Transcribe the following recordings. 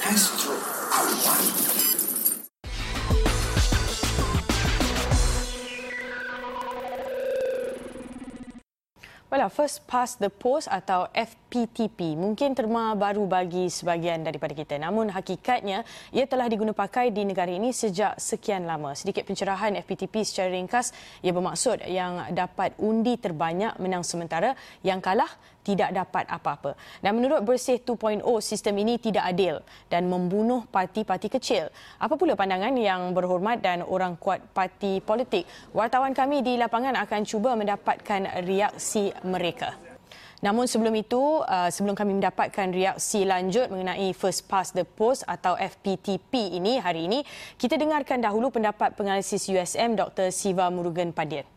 Astro Awal. First Past the Post atau FPTP mungkin terma baru bagi sebahagian daripada kita. Namun hakikatnya ia telah diguna pakai di negara ini sejak sekian lama. Sedikit pencerahan FPTP secara ringkas, ia bermaksud yang dapat undi terbanyak menang sementara, yang kalah tidak dapat apa-apa. Dan menurut Bersih 2.0, sistem ini tidak adil dan membunuh parti-parti kecil. Apa pula pandangan yang berhormat dan orang kuat parti politik? Wartawan kami di lapangan akan cuba mendapatkan reaksi mereka. Namun sebelum itu, sebelum kami mendapatkan reaksi lanjut mengenai First Past the Post atau FPTP ini hari ini, kita dengarkan dahulu pendapat penganalisis USM Dr. Siva Murugan Pandian.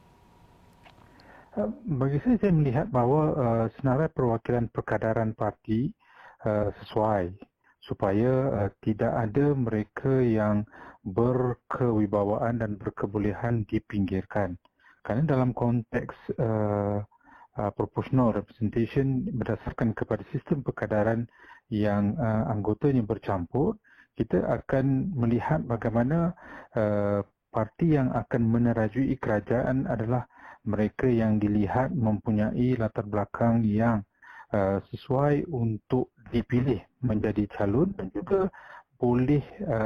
Bagi saya melihat bahawa senarai perwakilan perkadaran parti sesuai supaya tidak ada mereka yang berkewibawaan dan berkebolehan dipinggirkan. Kerana dalam konteks proportional representation berdasarkan kepada sistem perkadaran yang anggotanya bercampur, kita akan melihat bagaimana parti yang akan menerajui kerajaan adalah mereka yang dilihat mempunyai latar belakang yang sesuai untuk dipilih menjadi calon dan juga boleh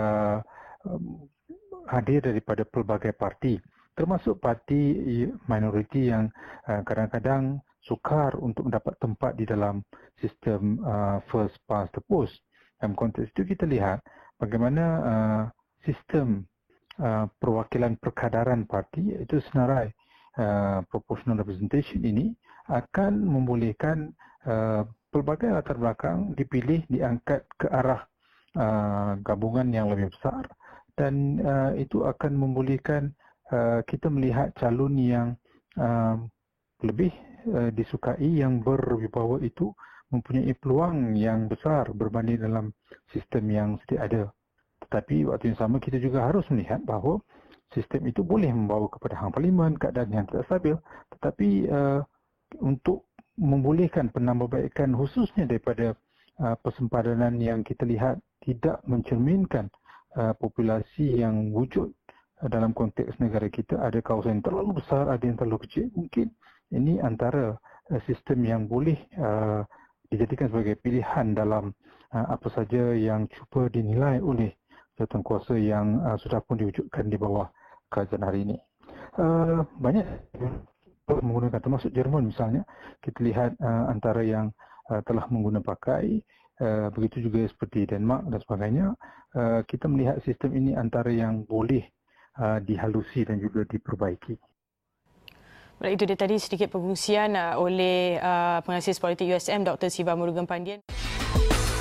hadir daripada pelbagai parti, termasuk parti minoriti yang kadang-kadang sukar untuk mendapat tempat di dalam sistem First Past the Post. Dalam konteks itu kita lihat bagaimana sistem perwakilan perkadaran parti iaitu senarai proportional representation ini akan membolehkan pelbagai latar belakang dipilih, diangkat ke arah gabungan yang lebih besar, dan itu akan membolehkan kita melihat calon yang lebih disukai, yang berwibawa itu mempunyai peluang yang besar berbanding dalam sistem yang sedia ada. Tetapi waktu yang sama kita juga harus melihat bahawa sistem itu boleh membawa kepada hang parlimen, keadaan yang tidak stabil, tetapi untuk membolehkan penambahbaikan khususnya daripada persempadanan yang kita lihat tidak mencerminkan populasi yang wujud dalam konteks negara kita. Ada kawasan yang terlalu besar, ada yang terlalu kecil. Mungkin ini antara sistem yang boleh dijadikan sebagai pilihan dalam apa saja yang cuba dinilai oleh jawatankuasa yang sudah pun diwujudkan di bawah kerajaan hari ini. Banyak menggunakan, termasuk Jerman misalnya, kita lihat antara yang telah menggunakan pakai, begitu juga seperti Denmark dan sebagainya. Kita melihat sistem ini antara yang boleh dihalusi dan juga diperbaiki. Baik, itu dia tadi sedikit perkongsian oleh penganalisis politik USM Dr. Siva Murugan Pandian.